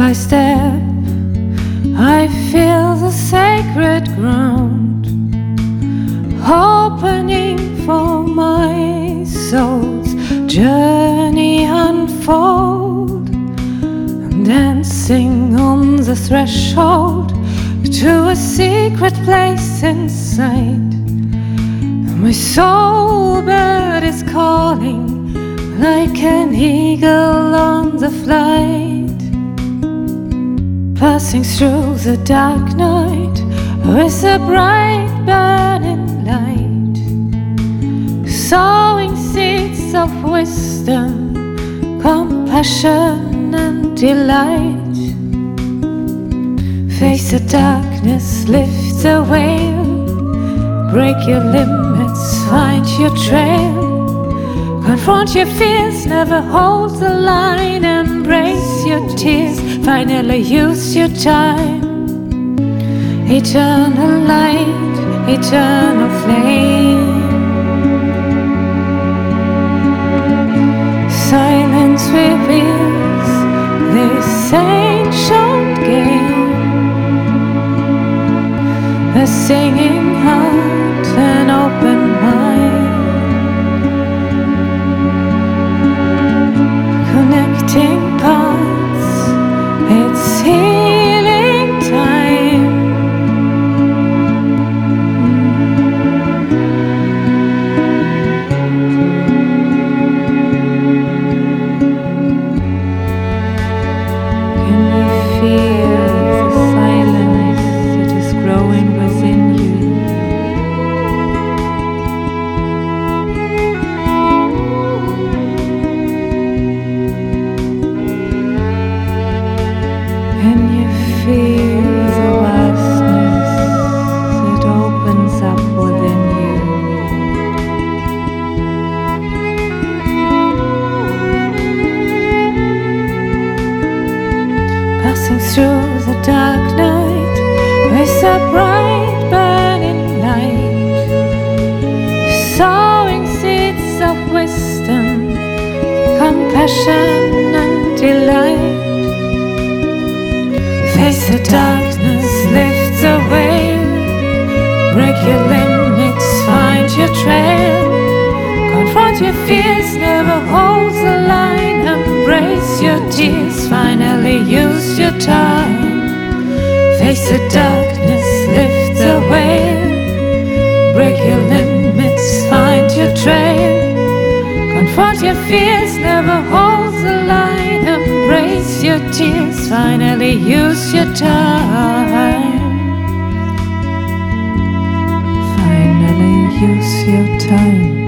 I step, I feel the sacred ground opening for my soul's journey unfold. I'm dancing on the threshold to a secret place inside. My soul bird is calling like an eagle on the flight, passing through the dark night with a bright burning light, sowing seeds of wisdom, compassion and delight. Face the darkness, lift the veil, break your limits, find your trail. Confront your fears, never hold the line. Embrace your tears, finally use your time. Eternal light, eternal flame. Silence reveals this ancient game. A singing heart, an open mind, connecting paths, it's healing time. Can you feel the silence that is growing within you? Can you feel the vastness that opens up within you? Passing through the dark night with a bright burning light, sowing seeds of wisdom, compassion and delight. Face the darkness, lift the veil, break your limits, find your trail. Confront your fears, never hold the line. Embrace your tears, finally use your time. Face the darkness, lift the veil, break your limits, find your trail. Confront your fears, never hold the line. Embrace your tears, finally use your time. Finally use your time.